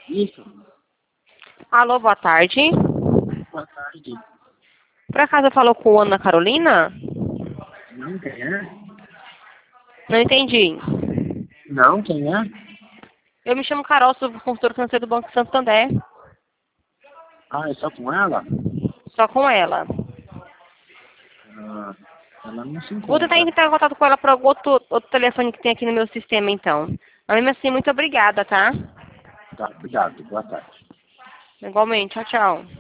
Isso. Alô, boa tarde. Boa tarde. Por acaso falou com Ana Carolina? Não, quem é? Não entendi. Não, quem é? Eu me chamo Carol, sou consultor financeiro do Banco Santander. Ah, é só com ela? Só com ela. Ah, ela não se Vou tentar encontra. entrar em contato com ela por algum outro telefone que tem aqui no meu sistema, então. Mas mesmo assim, muito obrigada, tá? Tá, obrigado. Boa tarde. Igualmente. Tchau, tchau.